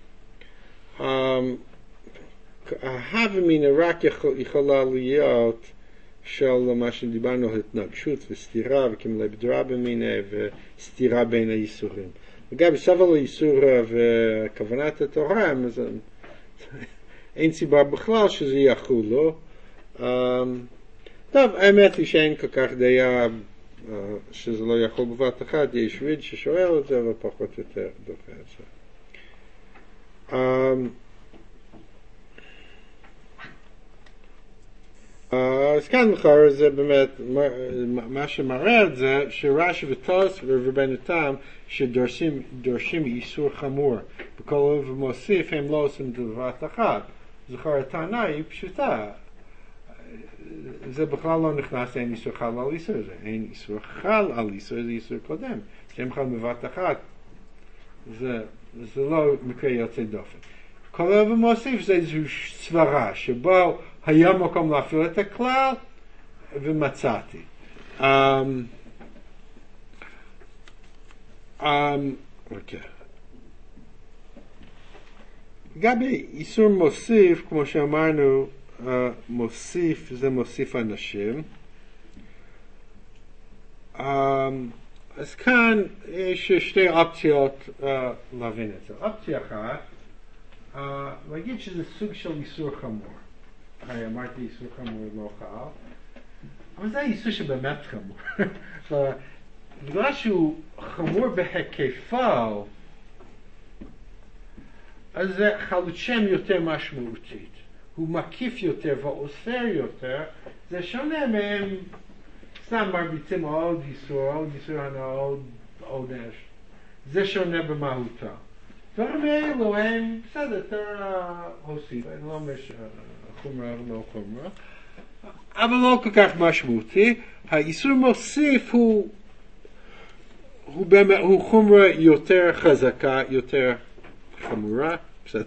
A: ההווה מן רק יכולה להיות של מה שדיברנו על התנגשות וסתירה וכמלא בדרה במיני וסתירה בין האיסורים. לגבי סבל האיסור וכוונת התורה, אז אין סיבה בכלל שזה יחולו. טוב, האמת היא שאין כל כך דעה שזה לא יכול בבת אחת, יש ריד ששואל את זה ופחות יותר דוחה את זה. אז כאן לכאורה זה באמת, מה שמראה את זה, שרש"י וטוס ורבנו תם שדורשים איסור חמור בכל אופן ומוסיף, הם לא עושים את זה בבת אחת. זכור הטענה היא פשוטה. זה בכלל לא נכנס, אין איסור חל על איסור, זה אין איסור חל על איסור, זה איסור קודם. שהם חל בבת אחת, זה, זה לא מקרה יוצא דופן. כל אופן מוסיף זה איזושהי סברה, שבו היה מקום להפעיל את הכלל, ומצאתי. Um, um, okay. לגבי איסור מוסיף, כמו שאמרנו, uh, מוסיף זה מוסיף אנשים. Um, אז כאן יש שתי אופציות uh, להבין את זה. אופציה אחת, uh, להגיד שזה סוג של איסור חמור. הרי אמרתי איסור חמור לא חל, אבל זה איסור שבאמת חמור. בגלל שהוא חמור בהיקפו, אז זה חלות שם יותר משמעותית. הוא מקיף יותר ואוסר יותר, זה שונה מהם, סתם מרביצים עוד איסור, עוד איסור עוד עונש. זה שונה במהותו. דברים האלו הם, בסדר, יותר הוסיף, אני לא אומר חומרה לא חומרה, אבל לא כל כך משמעותי. האיסור מוסיף הוא, הוא, באמת, הוא חומרה יותר חזקה, יותר חמורה, בסדר.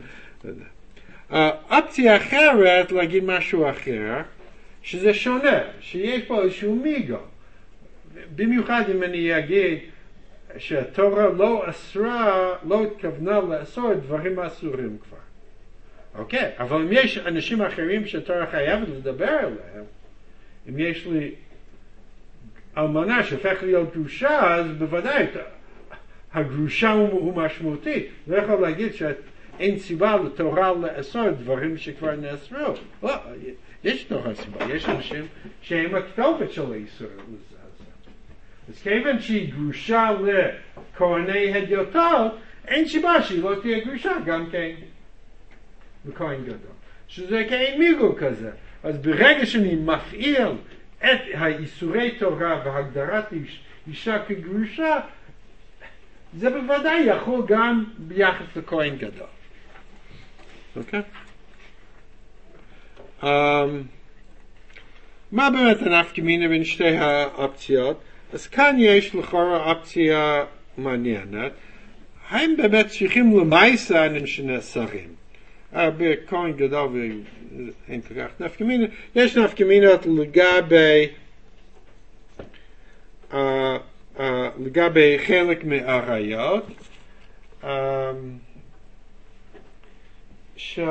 A: אופציה אחרת, להגיד משהו אחר, שזה שונה, שיש פה איזשהו מיגו. במיוחד אם אני אגיד שהתורה לא אסרה, לא התכוונה לאסור דברים אסורים כבר. אוקיי, אבל אם יש אנשים אחרים שהתורה חייבת לדבר עליהם, אם יש לי אלמנה שהופך להיות גרושה, אז בוודאי הגרושה הוא, הוא משמעותי. לא יכול להגיד שאין סיבה לתורה לאסור דברים שכבר נאסרו. לא, יש תורה סיבה, יש אנשים שהם הכתובת של האיסור לזה. אז כיוון שהיא גרושה לכהני הדיוטות, אין סיבה שהיא לא תהיה גרושה גם כן לכהן גדול. שזה כאין מיגו כזה. אז ברגע שאני מפעיל את האיסורי תורה והגדרת איש, אישה כגרושה, זה בוודאי יכול גם ביחס לכהן גדול. אוקיי? Um, מה באמת הנפקא מינה בין שתי האופציות? אז כאן יש לכאורה אופציה מעניינת. האם באמת צריכים למעשה שנאסרים? בכהן גדול ואין כל כך נפקא מינה. יש נפקא מינות לגבי uh, uh, לגבי חלק מהראיות um, של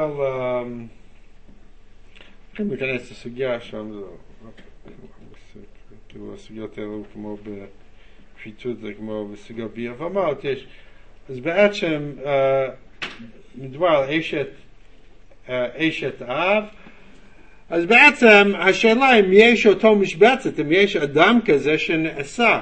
A: אם ניכנס לסוגיה שם זו כאילו הסוגיות האלו כמו בפשיטות זה כמו בסוגיה ביבמות יש אז בעצם uh, מדובר על אשת uh, אשת אב אז בעצם השאלה אם יש אותו משבצת אם יש אדם כזה שנאסר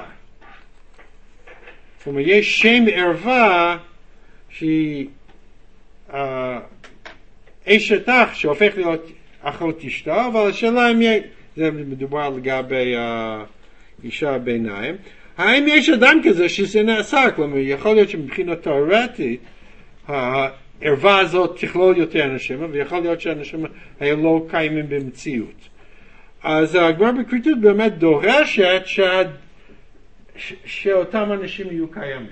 A: זאת אומרת יש שם ערווה שהיא uh, אשת אח שהופך להיות אחות אשתו, אבל השאלה אם יש, זה מדובר לגבי האישה ביניים, האם יש אדם כזה שזה נאסר, כלומר יכול להיות שמבחינה תיאורטית הערווה הזאת תכלול יותר אנשים, ויכול להיות שאנשים האלה לא קיימים במציאות. אז הגמרא בכריתות באמת דורשת שה, ש, שאותם אנשים יהיו קיימים.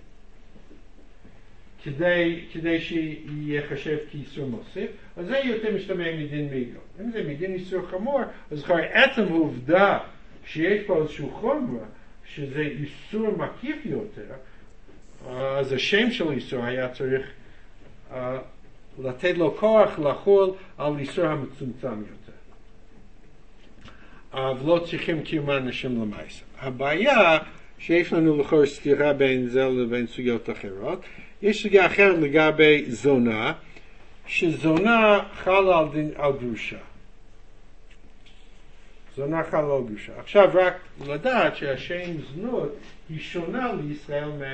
A: כדי, כדי שיחשב כאיסור מוסיף, אז זה יותר משתמע מדין מיגו. אם זה מדין איסור חמור, אז כבר עצם העובדה שיש פה איזשהו חומרה, שזה איסור מקיף יותר, אז השם של איסור היה צריך uh, לתת לו כוח לחול על איסור המצומצם יותר. ולא צריכים קיומן אנשים למעשה. הבעיה שיש לנו לכאורה סתירה בין זה לבין סוגיות אחרות. יש סוגיה אחרת לגבי זונה, שזונה חלה על, דין, על גרושה. זונה חלה על גרושה. עכשיו רק לדעת שהשם זנות היא שונה לישראל מ...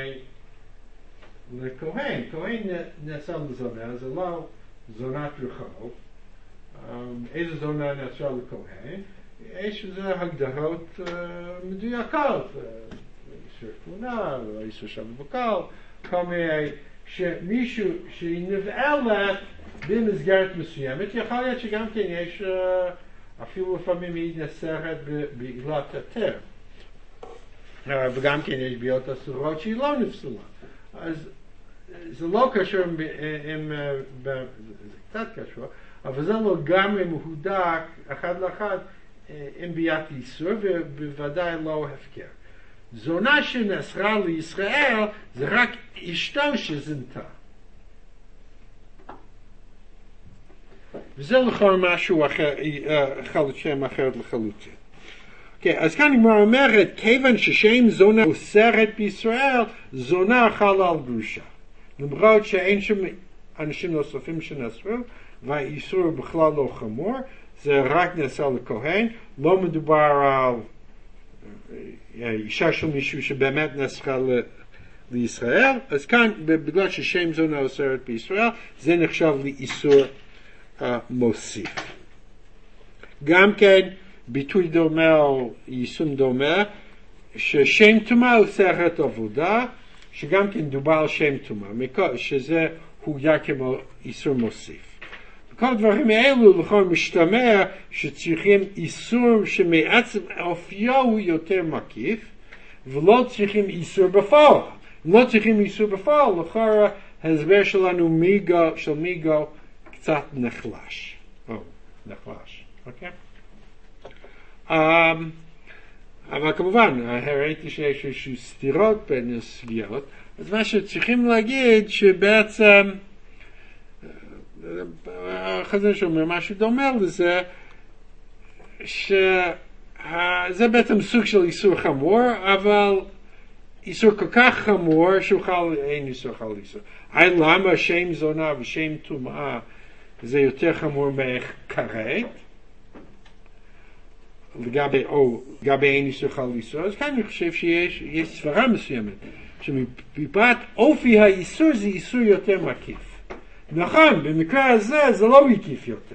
A: לכהן. כהן נעשה לזונה, זה לא זונת רחוב. איזה זונה נעשה לכהן? יש לזה הגדרות uh, מדויקות, איסור תמונה, איסור שם בקל, כל מיני, שמישהו שהיא נבעלת במסגרת מסוימת, יכול להיות שגם כן יש, uh, אפילו לפעמים היא נסרת בעילת היתר, uh, וגם כן יש בעיות אסורות שהיא לא נפסלה. אז זה לא קשור עם, עם, uh, זה קצת קשור, אבל זה לא גם מהודק אחד לאחד, עם ביאת איסור, ובוודאי לא הפקר. זונה שנאסרה לישראל, זה רק אשתו שזנתה. וזה לכאורה משהו אחר, חלוט שם אחרת לחלוטין. Okay, אז כאן הגמרא אומרת, כיוון ששם זונה אוסרת בישראל, זונה חלה על גרושה. למרות שאין שם אנשים נוספים שנאסרו, והאיסור בכלל לא חמור, זה רק נעשה לכהן, לא מדובר על אישה של מישהו שבאמת נאסרה לישראל, אז כאן בגלל ששם זונה אוסרת בישראל, זה נחשב לאיסור uh, מוסיף. גם כן ביטוי דומה או יישום דומה, ששם טומאה אוסרת עבודה, שגם כן דובר על שם טומאה, שזה הוגדר כמו איסור מוסיף. כל הדברים האלו לכאורה משתמע שצריכים איסור שמעצם אופיו הוא יותר מקיף, ולא צריכים איסור בפועל. אם לא צריכים איסור בפועל, לכאורה ההסבר שלנו מיגו, של מיגו קצת נחלש. או, נחלש. אוקיי? Um, אבל כמובן, הראיתי שיש איזושהי סתירות בין הסוגיות, אז מה שצריכים להגיד שבעצם החזון שאומר משהו דומה לזה, שזה בעצם סוג של איסור חמור, אבל איסור כל כך חמור שהוא חל, אין איסור חל איסור. היי למה שם זונה ושם טומאה זה יותר חמור מכרת, לגבי, או לגבי אין איסור חל איסור, אז כאן אני חושב שיש יש סברה מסוימת, שמפאת אופי האיסור זה איסור יותר מקיף. נכון, במקרה הזה זה לא מקיף יותר.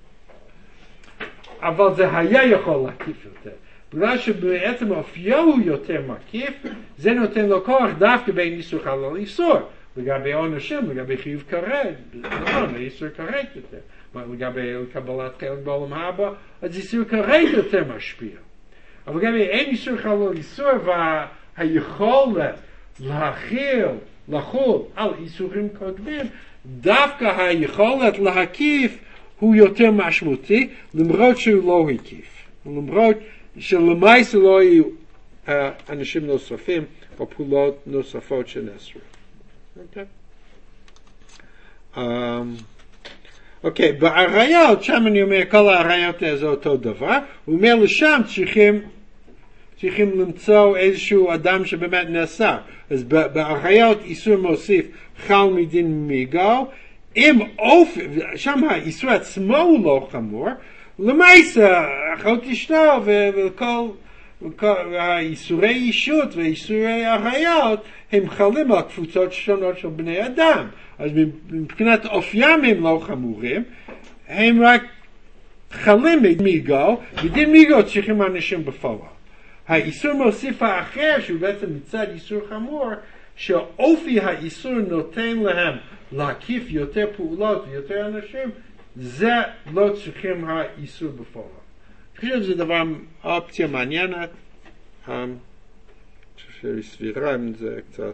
A: אבל זה היה יכול להקיף יותר. בגלל שבעצם אופיו הוא יותר מקיף, זה נותן לו כוח דווקא בין איסור חל על איסור. לגבי עונשים, לגבי חיוב כרת, נכון, איסור כרת יותר. לגבי קבלת חלק בעולם הבא, אז איסור כרת יותר משפיע. אבל לגבי אין איסור חל על איסור, והיכולת להכיל, לחול על איסורים קודמים, דווקא היכולת להקיף הוא יותר משמעותי, למרות שהוא לא הקיף. למרות שלמעשה לא יהיו uh, אנשים נוספים או פעולות נוספות שנעשו. אוקיי? Okay. Um, אוקיי, okay, בעריות, שם אני אומר, כל העריות זה אותו דבר, הוא אומר לשם צריכים, צריכים למצוא איזשהו אדם שבאמת נעשה. אז בעריות איסור מוסיף חל מדין מיגו, אם אופי, שם האיסור עצמו הוא לא חמור, למעשה, אחות אשתו וכל, וכל האיסורי אישות ואיסורי עריות, הם חלים על קבוצות שונות של בני אדם. אז מבחינת אופיים הם לא חמורים, הם רק חלים מיגו, ודין מיגו צריכים אנשים בפועל. האיסור מוסיף האחר, שהוא בעצם מצד איסור חמור, שאופי האיסור נותן להם להקיף יותר פעולות ויותר אנשים, זה לא צריכים האיסור בפועל. אני חושב שזה דבר, אופציה מעניינת, אני חושב שהיא סבירה עם זה קצת.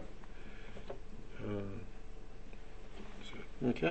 A: אוקיי?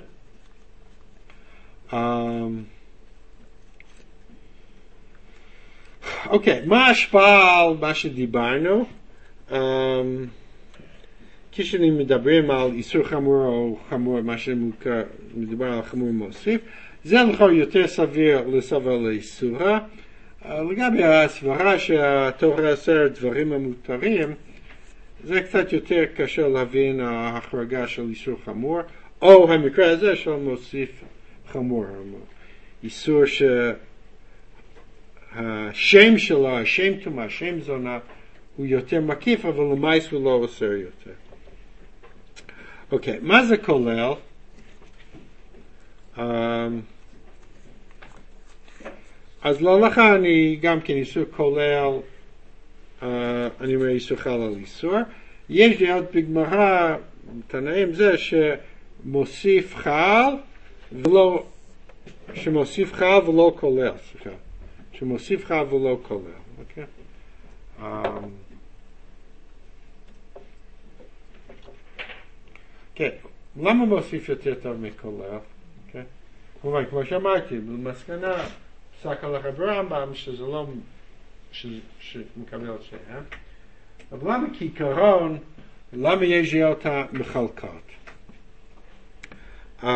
A: אוקיי, מה ההשפעה על מה שדיברנו? כשאני מדברים על איסור חמור או חמור, מה שמדובר על חמור מוסיף, זה לכאורה יותר סביר לסבל לאיסורה. לגבי הסברה שהתורה אוסרת דברים המותרים, זה קצת יותר קשה להבין ההחרגה של איסור חמור, או המקרה הזה של מוסיף חמור. איסור שהשם שלו, השם תומה, השם זונה, הוא יותר מקיף, אבל למעשה הוא לא אוסר יותר. אוקיי, מה זה כולל? Um, אז להלכה אני גם כן איסור כולל, uh, אני אומר איסור חל על איסור. יש לי עוד בגמרא, תנאים זה שמוסיף חל ולא, שמוסיף חל ולא כולל, סליחה. שמוסיף חל ולא כולל, אוקיי? Um, כן, למה מוסיף יותר טוב מכולל? כן? כלומר, כמו שאמרתי, במסקנה, פסק הלכה ברמב"ם, שזה לא, שמקבל את זה, אה? אבל למה כעיקרון, למה יש לי אותה מחלקות? Um,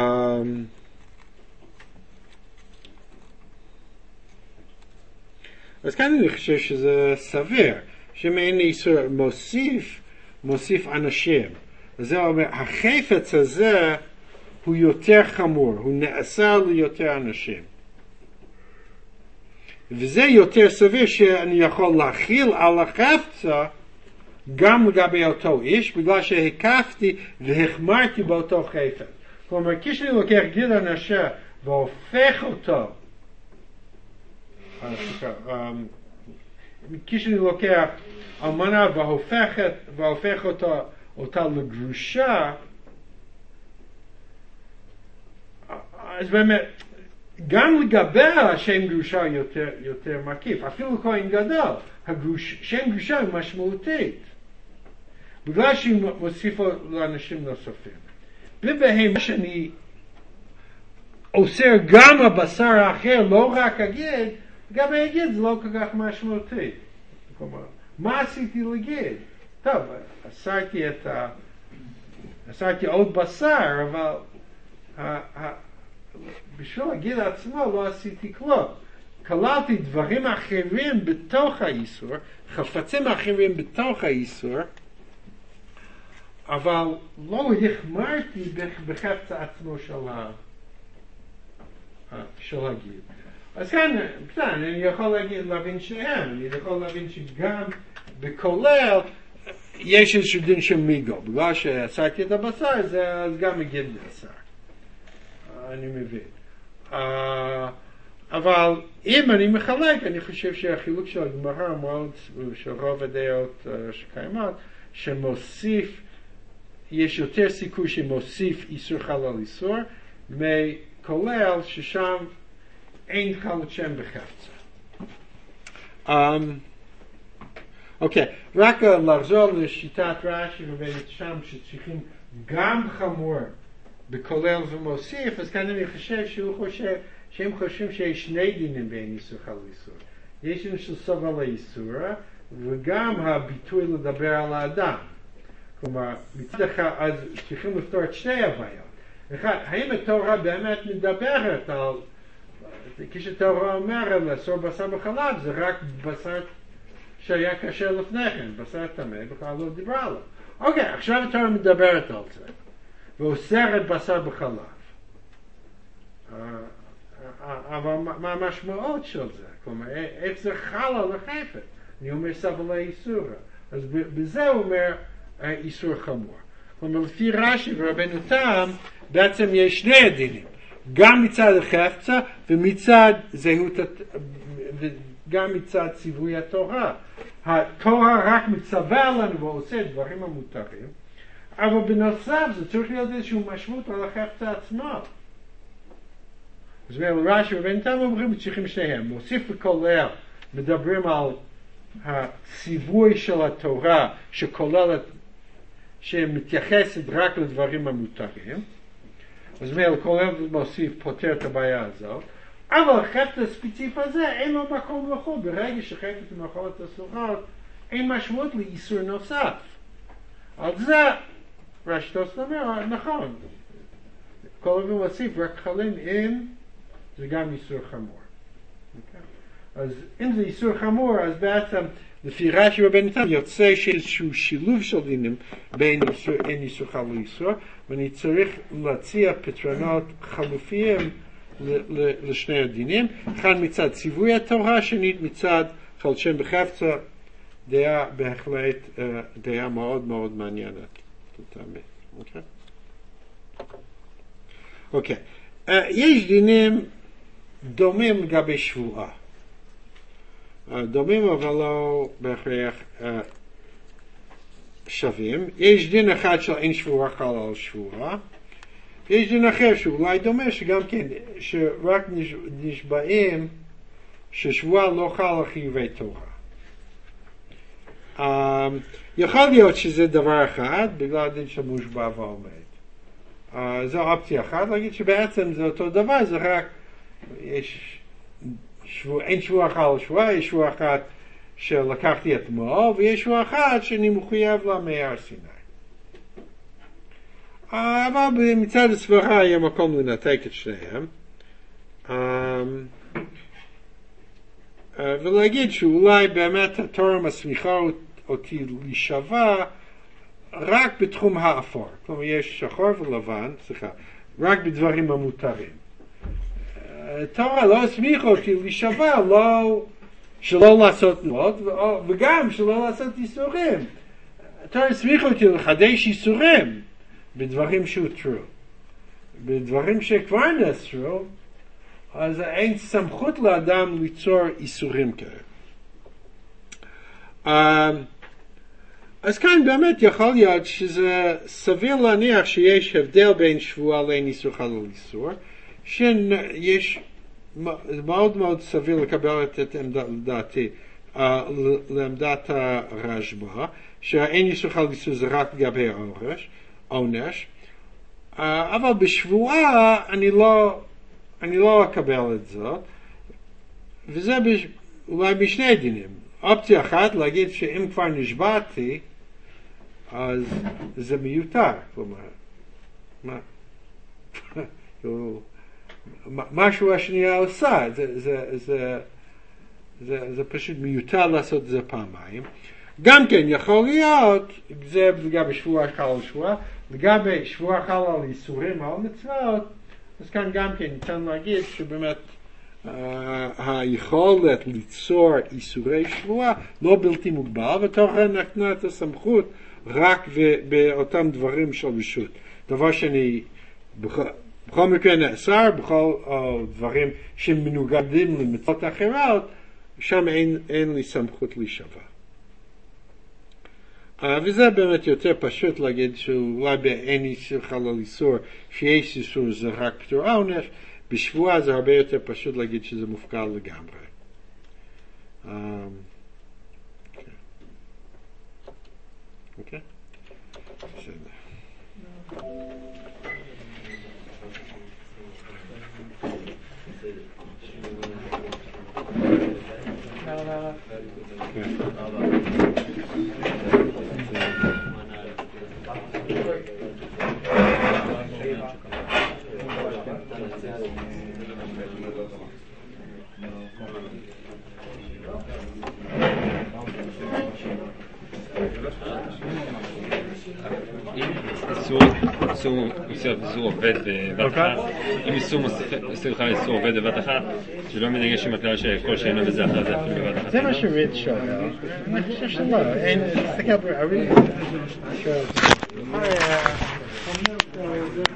A: אז כאן אני חושב שזה סביר, שמעין איסור מוסיף, מוסיף אנשים. זה אומר, החפץ הזה הוא יותר חמור, הוא נאסר ליותר אנשים. וזה יותר סביר שאני יכול להכיל על החפצה גם לגבי אותו איש, בגלל שהקפתי והחמרתי באותו חפץ. כלומר, כשאני לוקח גיל הנשה והופך אותו, כשאני לוקח אלמנה והופך אותו, אותה לגרושה, אז באמת, גם לגבי השם גרושה יותר, יותר מקיף, אפילו כהן גדול, הגרוש, שם גרושה הוא משמעותית, בגלל שהיא מוסיפה לאנשים נוספים. ובהם שאני אוסר גם הבשר האחר, לא רק הגיד, גם הגיד זה לא כל כך משמעותי. כלומר, מה עשיתי להגיד? טוב, אסרתי את ה... אסרתי עוד בשר, אבל ה... ה... בשביל להגיד עצמו לא עשיתי כלום. כללתי דברים אחרים בתוך האיסור, חפצים אחרים בתוך האיסור, אבל לא החמרתי בחפץ עצמו של ה... של הגיד. אז כאן, כאן, אני יכול להגיד, להבין שהם, אני יכול להבין שגם בכולל יש איזשהו דין של מיגו, בגלל שעשיתי את הבשר, אז גם מגיד בשר. אני מבין. Uh, אבל אם אני מחלק, אני חושב שהחילוק של הגמרא מאוד, של רוב הדעות uh, שקיימות, שמוסיף, יש יותר סיכוי שמוסיף איסור חל על איסור, מכולל ששם אין חלות שם בחפצה. אוקיי, רק לחזור לשיטת רש"י ובית שם שצריכים גם חמור בכולל ומוסיף, אז כאן אני חושב שהוא חושב, שהם חושבים שיש שני דינים בין איסור חל איסור. יש דין של סבל האיסור, וגם הביטוי לדבר על האדם. כלומר, מצד אחד, אז צריכים לפתור את שתי הבעיות. אחד, האם התורה באמת מדברת על, כשהתורה אומרת לאסור בשר בחלב, זה רק בשר שהיה קשה לפני כן, בשר טמא, בכלל לא דיברה עליו. אוקיי, עכשיו התורה מדברת על זה. ואוסרת בשר בחלב. אבל מה המשמעות של זה? כלומר, איך זה חל על החפץ? אני אומר סבל האיסור. אז בזה הוא אומר איסור חמור. כלומר, לפי רש"י ורבנו תם, בעצם יש שני הדינים. גם מצד החפצה ומצד זהות, גם מצד ציווי התורה. התורה רק מצווה לנו ועושה דברים המותרים, אבל בנוסף זה צריך להיות איזשהו משמעות על החפצה עצמו. אז רש"י ובן תם אומרים צריכים שניהם. מוסיף וכולל מדברים על הציווי של התורה שכוללת, שמתייחסת רק לדברים המותרים. אז כולל מוסיף פותר את הבעיה הזאת. אבל החפץ הספציפי הזה אין לו מקום לאכול. ברגע שחפץ מאכול את הסורות אין משמעות לאיסור נוסף. על זה רשתוס אומר, נכון. כל אופן מוסיף רק חלין אם זה גם איסור חמור. אז אם זה איסור חמור, אז בעצם לפי רש"י רבנו תם יוצא שאיזשהו שילוב של דינים בין איסור, אין איסור חל לאיסור, ואני צריך להציע פתרונות חלופיים לשני הדינים, אחד מצד ציווי התורה, שנית מצד חל שם בחפצה, דעה בהחלט, דעה מאוד מאוד מעניינת. אוקיי? אוקיי. יש דינים דומים לגבי שבועה. דומים אבל לא בהכרח שווים. יש דין אחד של אין שבועה חל על שבועה. יש דין אחר שאולי דומה שגם כן, שרק נשבעים ששבועה לא חל על חיובי תורה. יכול להיות שזה דבר אחד, בגלל דין שמושבע ועומד. זו אופציה אחת, להגיד שבעצם זה אותו דבר, זה רק, יש שבוע, אין שבוע אחת על שבוע, יש שבוע אחת שלקחתי אתמול, ויש שבוע אחת שאני מחויב לה מהר סיני. אבל מצד הסברה יהיה מקום לנתק את שניהם. ולהגיד שאולי באמת התורה מסמיכה אותי להישבע רק בתחום האפור. כלומר יש שחור ולבן, סליחה, רק בדברים המותרים. התורה לא הסמיכה אותי להישבע, לא, שלא לעשות נאות, וגם שלא לעשות איסורים. התורה הסמיכה אותי לחדש איסורים בדברים שהותרו. בדברים שכבר נאסרו, אז אין סמכות לאדם ליצור איסורים כאלה. אז כאן באמת יכול להיות שזה סביר להניח שיש הבדל בין שבועה לאין איסור חל על איסור, שיש מאוד מאוד סביר לקבל את עמדתי, לעמדת הרשב"א, שהאין איסור חל על איסור זה רק לגבי העונש, אבל בשבועה אני לא אני לא אקבל את זאת, וזה אולי בשני דינים. אופציה אחת, להגיד שאם כבר נשבעתי, אז זה מיותר. כלומר, מה? משהו השנייה עושה, זה, זה, זה, זה, זה פשוט מיותר לעשות את זה פעמיים. גם כן יכול להיות, זה לגבי שבוע חל על שבוע, לגבי שבוע חל על איסורים על מצוות, אז כאן גם כן ניתן להגיד שבאמת uh, היכולת ליצור איסורי שבועה לא בלתי מוגבל, ותוכן נתנה את הסמכות רק באותם דברים של רשות. דבר שאני בכל, בכל מקרה נאסר, בכל uh, דברים שמנוגדים למצוות אחרות, שם אין, אין לי סמכות להישבע. Uh, וזה באמת יותר פשוט להגיד שאולי באין איסור חל על איסור, שיש איסור זה רק פטור העונש, בשבועה זה הרבה יותר פשוט להגיד שזה מופקע לגמרי. אוקיי? בסדר.
C: איסור עובד בבת אחת, אם איסור עובד בבת אחת, שלא מנגש עם הכלל שכל שאינו בזה אחת זה אפילו בבת אחת.
A: זה מה שריד שואל, אני חושב שלא, אין, תסתכל, הריד שואל.